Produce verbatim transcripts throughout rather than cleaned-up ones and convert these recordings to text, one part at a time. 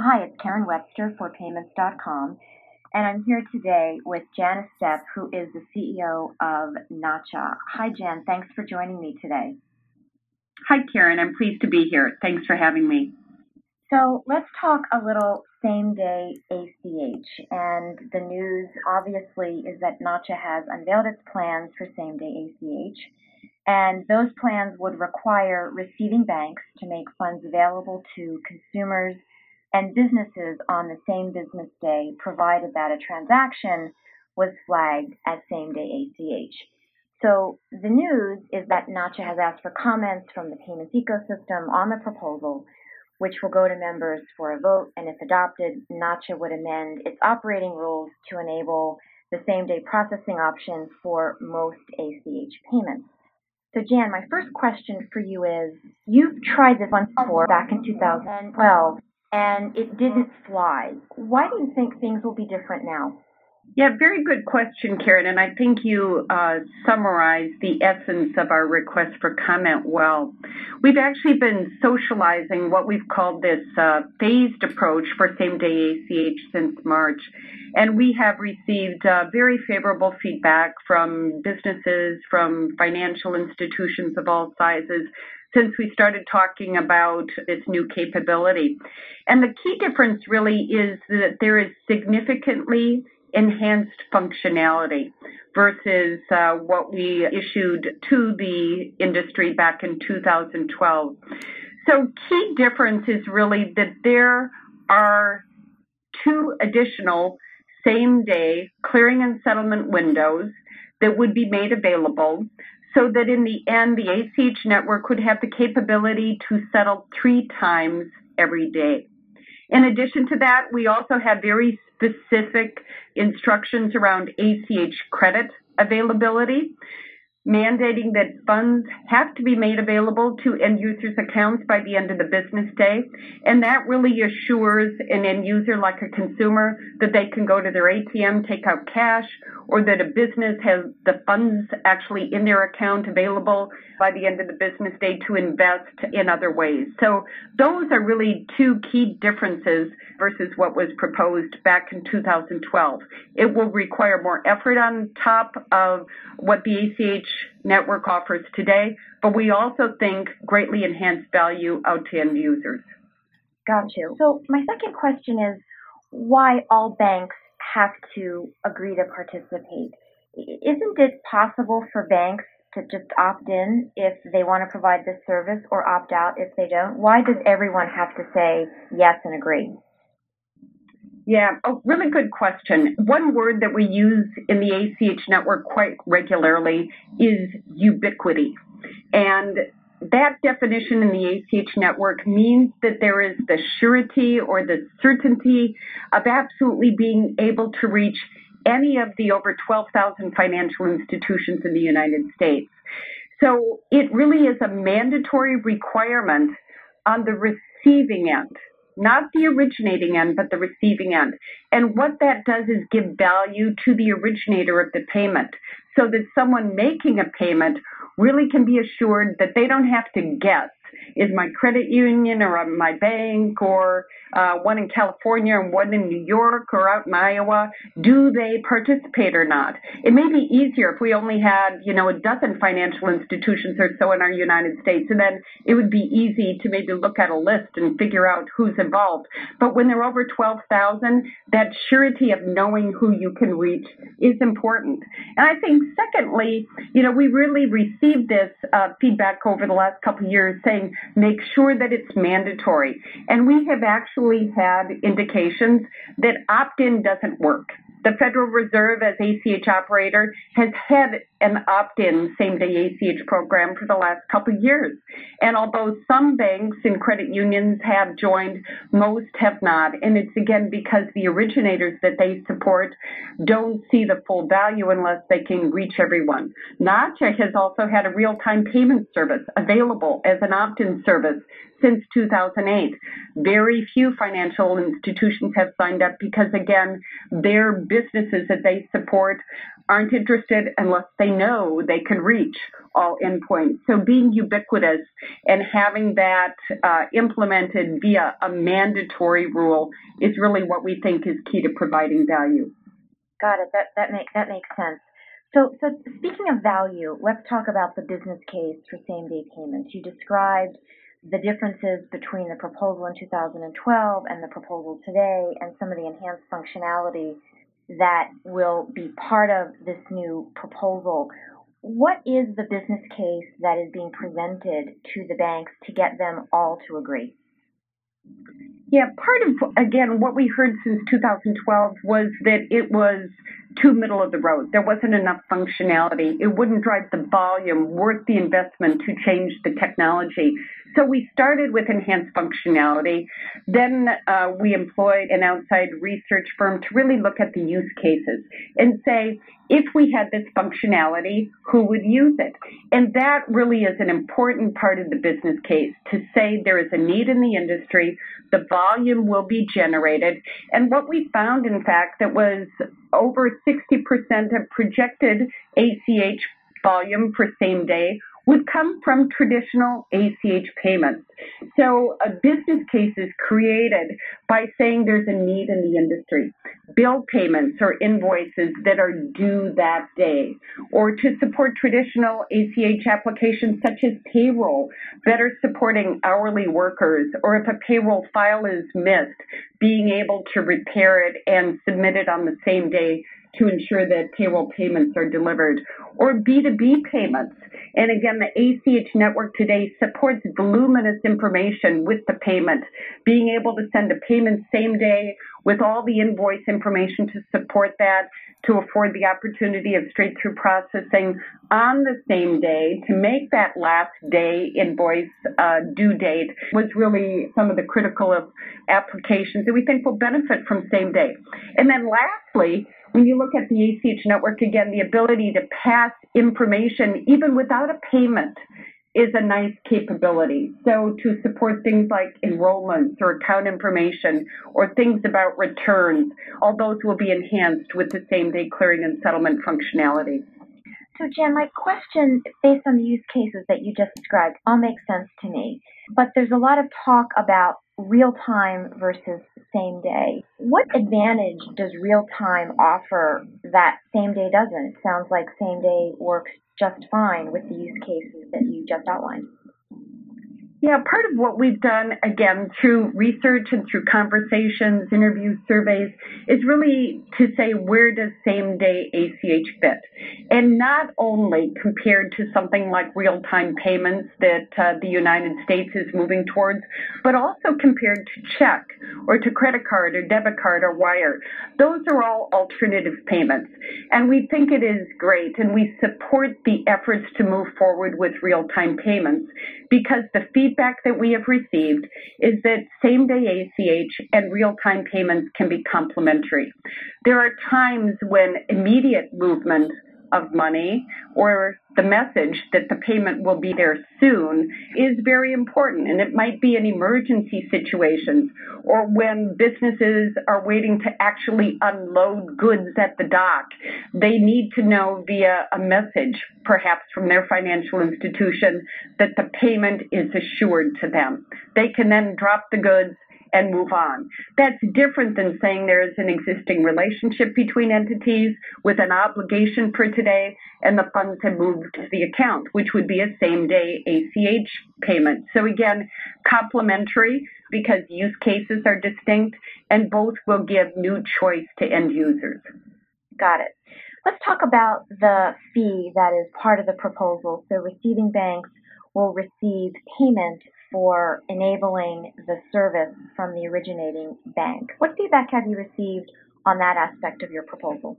Hi, it's Karen Webster for payments dot com, and I'm here today with Jan Estep, who is the C E O of Nacha. Hi, Jan. Thanks for joining me today. Hi, Karen. I'm pleased to be here. Thanks for having me. So let's talk a little same-day A C H. And the news, obviously, is that Nacha has unveiled its plans for same-day A C H. And those plans would require receiving banks to make funds available to consumers and businesses on the same business day, provided that a transaction was flagged as same-day A C H. So the news is that Nacha has asked for comments from the payments ecosystem on the proposal, which will go to members for a vote, and if adopted, Nacha would amend its operating rules to enable the same-day processing option for most A C H payments. So Jan, my first question for you is, you've tried this once before back in two thousand twelve, and it didn't fly. Why do you think things will be different now? Yeah, very good question, Karen, and I think you uh, summarized the essence of our request for comment well. We've actually been socializing what we've called this uh, phased approach for same-day A C H since March, and we have received uh, very favorable feedback from businesses, from financial institutions of all sizes, since we started talking about this new capability. And the key difference really is that there is significantly enhanced functionality versus uh, what we issued to the industry back in two thousand twelve. So key difference is really that there are two additional same-day clearing and settlement windows that would be made available, so that in the end, the A C H network would have the capability to settle three times every day. In addition to that, we also have very specific instructions around A C H credit availability, mandating that funds have to be made available to end users' accounts by the end of the business day. And that really assures an end user, like a consumer, that they can go to their A T M, take out cash, or that a business has the funds actually in their account available by the end of the business day to invest in other ways. So those are really two key differences versus what was proposed back in two thousand twelve. It will require more effort on top of what the A C H network offers today, but we also think greatly enhanced value out to end users. Got you. So my second question is, why all banks have to agree to participate? Isn't it possible for banks to just opt in if they want to provide this service, or opt out if they don't? Why does everyone have to say yes and agree? Yeah, a really good question. One word that we use in the A C H network quite regularly is ubiquity. And that definition in the A C H network means that there is the surety or the certainty of absolutely being able to reach any of the over twelve thousand financial institutions in the United States. So it really is a mandatory requirement on the receiving end, not the originating end, but the receiving end. And what that does is give value to the originator of the payment, so that someone making a payment really can be assured that they don't have to guess, is my credit union or my bank or uh, one in California and one in New York or out in Iowa, do they participate or not? It may be easier if we only had, you know, a dozen financial institutions or so in our United States, and then it would be easy to maybe look at a list and figure out who's involved. But when there are over twelve thousand, that surety of knowing who you can reach is important. And I think, secondly, you know, we really received this uh, feedback over the last couple of years saying, make sure that it's mandatory. And we have actually had indications that opt-in doesn't work. The Federal Reserve, as A C H operator, has had an opt-in same-day A C H program for the last couple of years. And although some banks and credit unions have joined, most have not. And it's, again, because the originators that they support don't see the full value unless they can reach everyone. Nacha has also had a real-time payment service available as an opt-in service since two thousand eight. Very few financial institutions have signed up because, again, their businesses that they support aren't interested unless they know they can reach all endpoints. So being ubiquitous and having that uh, implemented via a mandatory rule is really what we think is key to providing value. Got it. That that makes that makes sense. So so speaking of value, let's talk about the business case for same-day payments. You described the differences between the proposal in two thousand twelve and the proposal today, and some of the enhanced functionality that will be part of this new proposal. What is the business case that is being presented to the banks to get them all to agree? Yeah, part of, again, what we heard since two thousand twelve was that it was too middle of the road. There wasn't enough functionality. It wouldn't drive the volume worth the investment to change the technology. So we started with enhanced functionality. Then uh, we employed an outside research firm to really look at the use cases and say, if we had this functionality, who would use it? And that really is an important part of the business case, to say there is a need in the industry, the volume will be generated. And what we found, in fact, that was over sixty percent of projected A C H volume for same day would come from traditional A C H payments. So a business case is created by saying there's a need in the industry. Bill payments or invoices that are due that day, or to support traditional A C H applications such as payroll, better supporting hourly workers, or if a payroll file is missed, being able to repair it and submit it on the same day to ensure that payroll payments are delivered, or B two B payments. And again, the A C H network today supports voluminous information with the payment, being able to send a payment same day with all the invoice information to support that, to afford the opportunity of straight-through processing on the same day, to make that last day invoice uh, due date was really some of the critical of applications that we think will benefit from same day. And then lastly, when you look at the A C H network, again, the ability to pass information even without a payment is a nice capability. So to support things like enrollments or account information or things about returns, all those will be enhanced with the same-day clearing and settlement functionality. So Jen, my question, based on the use cases that you just described, all makes sense to me. But there's a lot of talk about real-time versus same-day. What advantage does real-time offer that same-day doesn't? It sounds like same-day works just fine with the use cases that you just outlined. Yeah, part of what we've done, again, through research and through conversations, interviews, surveys, is really to say, where does same-day A C H fit? And not only compared to something like real-time payments that uh, the United States is moving towards, but also compared to check or to credit card or debit card or wire. Those are all alternative payments. And we think it is great, and we support the efforts to move forward with real-time payments, because the feedback that we have received is that same-day A C H and real-time payments can be complementary. There are times when immediate movement of money or the message that the payment will be there soon is very important, and it might be in emergency situations or when businesses are waiting to actually unload goods at the dock. They need to know via a message, perhaps from their financial institution, that the payment is assured to them. They can then drop the goods and move on. That's different than saying there is an existing relationship between entities with an obligation for today and the funds have moved to the account, which would be a same-day A C H payment. So again, complementary because use cases are distinct and both will give new choice to end users. Got it. Let's talk about the fee that is part of the proposal. So receiving banks will receive payment for enabling the service from the originating bank. What feedback have you received on that aspect of your proposal?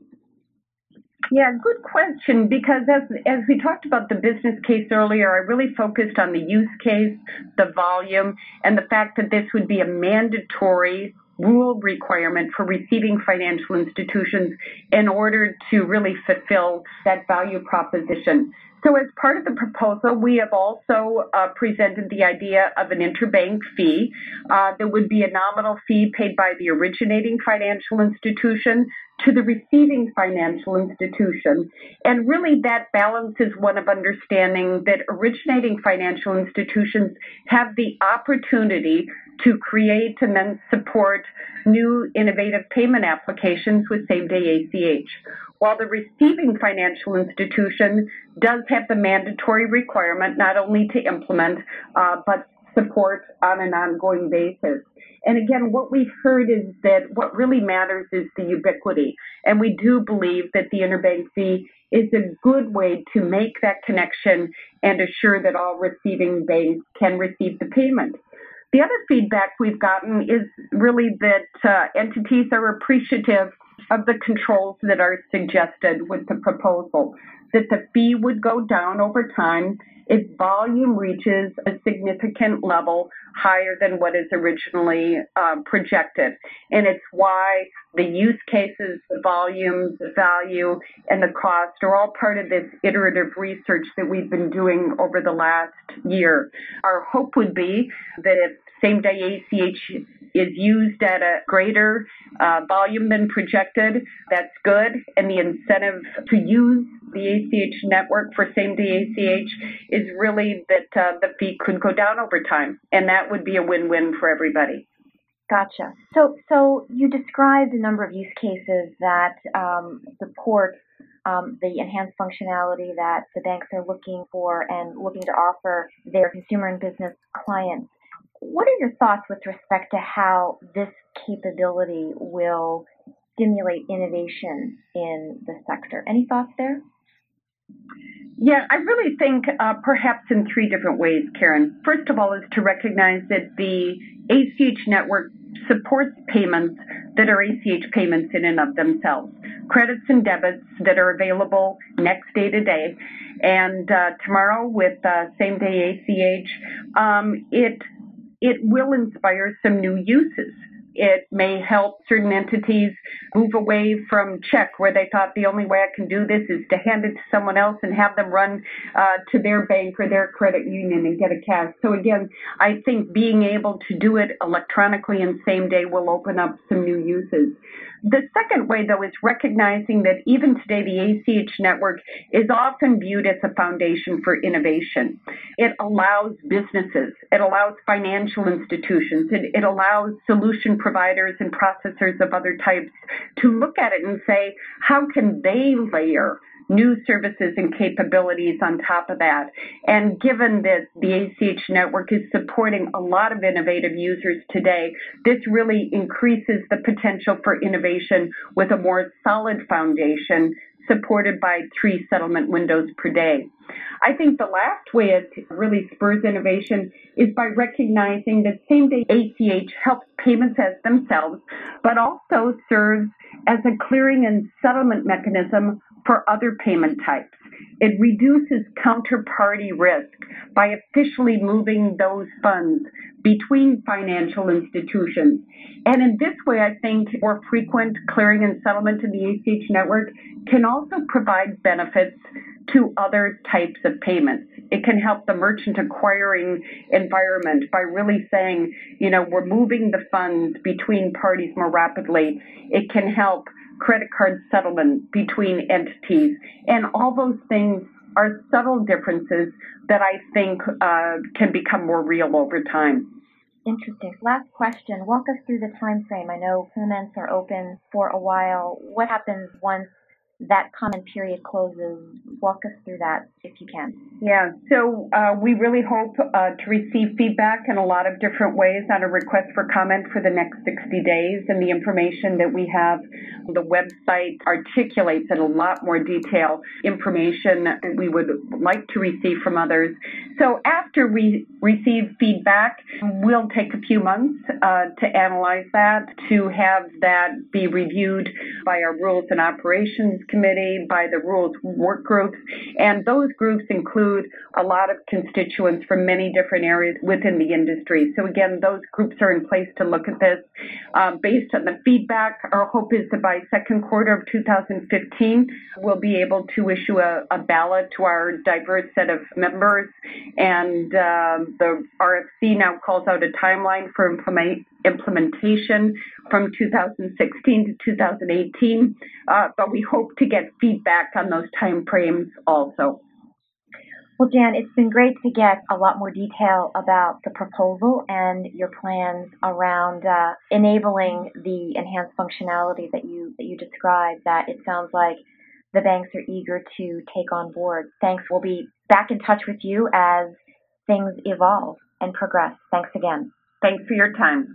Yeah, good question, because as, as we talked about the business case earlier, I really focused on the use case, the volume, and the fact that this would be a mandatory rule requirement for receiving financial institutions in order to really fulfill that value proposition. So as part of the proposal, we have also uh, presented the idea of an interbank fee. Uh, there would be a nominal fee paid by the originating financial institution to the receiving financial institution. And really that balance is one of understanding that originating financial institutions have the opportunity to create and then support new innovative payment applications with same-day A C H, while the receiving financial institution does have the mandatory requirement not only to implement, uh, but support on an ongoing basis. And again, what we've heard is that what really matters is the ubiquity. And we do believe that the interbank fee is a good way to make that connection and assure that all receiving banks can receive the payment. The other feedback we've gotten is really that uh, entities are appreciative of the controls that are suggested with the proposal, that the fee would go down over time if volume reaches a significant level higher than what is originally um, projected. And it's why the use cases, the volumes, the value, and the cost are all part of this iterative research that we've been doing over the last year. Our hope would be that if same-day A C H is used at a greater uh, volume than projected, that's good. And the incentive to use the A C H network for same-day A C H is really that uh, the fee could go down over time. And that would be a win-win for everybody. Gotcha. So, so you described a number of use cases that um, support um, the enhanced functionality that the banks are looking for and looking to offer their consumer and business clients. What are your thoughts with respect to how this capability will stimulate innovation in the sector? Any thoughts there? Yeah, I really think uh, perhaps in three different ways, Karen. First of all is to recognize that the A C H network supports payments that are A C H payments in and of themselves, credits and debits that are available next day to day. And uh, tomorrow with uh, same-day A C H, um, it it will inspire some new uses. It may help certain entities move away from check, where they thought the only way I can do this is to hand it to someone else and have them run uh, to their bank or their credit union and get a cash. So again, I think being able to do it electronically and same day will open up some new uses. The second way, though, is recognizing that even today the A C H network is often viewed as a foundation for innovation. It allows businesses, it allows financial institutions, it, it allows solution providers and processors of other types to look at it and say, how can they layer new services and capabilities on top of that? And given that the A C H network is supporting a lot of innovative users today, this really increases the potential for innovation with a more solid foundation supported by three settlement windows per day. I think the last way it really spurs innovation is by recognizing that same-day A C H helps payments as themselves, but also serves as a clearing and settlement mechanism for other payment types. It reduces counterparty risk by officially moving those funds between financial institutions. And in this way, I think more frequent clearing and settlement in the A C H network can also provide benefits to other types of payments. It can help the merchant acquiring environment by really saying, you know, we're moving the funds between parties more rapidly. It can help credit card settlement between entities. And all those things are subtle differences that I think uh, can become more real over time. Interesting. Last question. Walk us through the time frame. I know payments are open for a while. What happens once that comment period closes? Walk us through that if you can. Yeah, so uh, we really hope uh, to receive feedback in a lot of different ways on a request for comment for the next sixty days, and the information that we have, the website articulates in a lot more detail information that we would like to receive from others. So after we receive feedback, we'll take a few months uh, to analyze that, to have that be reviewed by our Rules and Operations Committee, by the rules work groups, and those groups include a lot of constituents from many different areas within the industry. So again, those groups are in place to look at this. Um, based on the feedback, our hope is that by second quarter of two thousand fifteen, we'll be able to issue a, a ballot to our diverse set of members, and um, the R F C now calls out a timeline for implement implementation from two thousand sixteen to two thousand eighteen, uh, but we hope to get feedback on those time frames also. Well, Jan, it's been great to get a lot more detail about the proposal and your plans around uh, enabling the enhanced functionality that you that you described. That it sounds like the banks are eager to take on board. Thanks. We'll be back in touch with you as things evolve and progress. Thanks again. Thanks for your time.